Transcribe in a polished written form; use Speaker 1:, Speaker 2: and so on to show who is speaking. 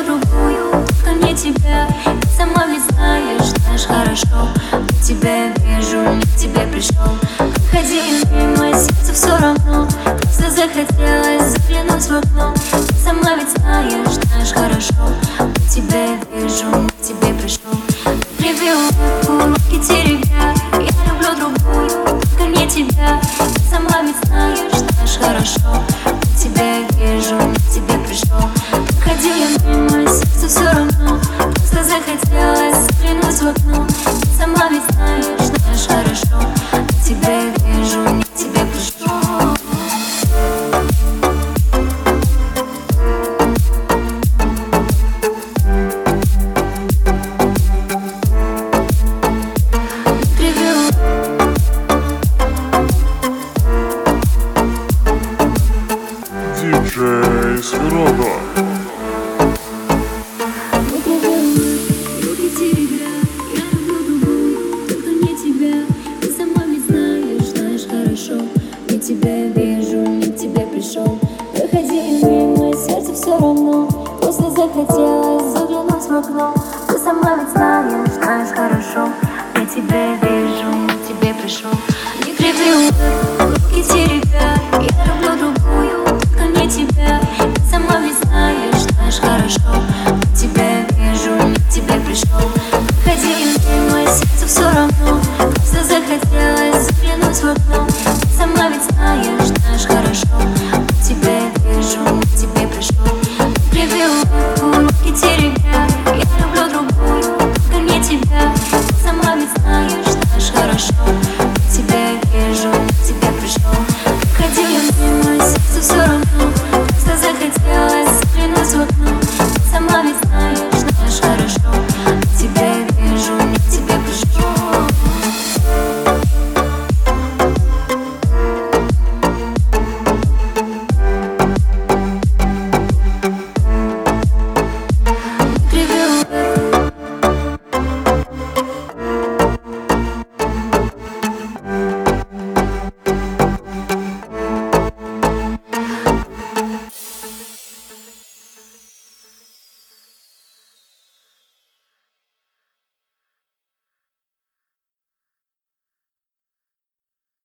Speaker 1: люблю другую, только не тебя. Ты сама ведь знаешь хорошо. Тебя я вижу, не к тебе пришел. Ходили мимо, сердце все равно. Просто захотелось заглянуть в окно. Ты сама ведь знаешь хорошо. Тебя я вижу, не к тебе пришел. Кривил улыбку, руки теребя. Я люблю другую, только не тебя. Ты сама ведь знаешь хорошо. Тебя я вижу, не к тебе пришел. Ходили мимо, сердце все равно. Просто захотелось заглянуть в окно. Ты сама ведь знаешь хорошо. Тебя я вижу, не к тебе пришел.
Speaker 2: Диджей Сферота.
Speaker 1: Руки теребя, я люблю другую, только не тебя. Ты сама ведь знаешь хорошо. Не тебя я вижу, не к тебе пришел. Проходили мимо, сердце все равно. Просто захотелось заглянуть в окно. Ты сама ведь знаешь хорошо. Я тебя вижу, не к тебе пришел. Не криви улыбку, руки теребя. Я люблю другую, только не тебя. Ты сама ведь знаешь хорошо.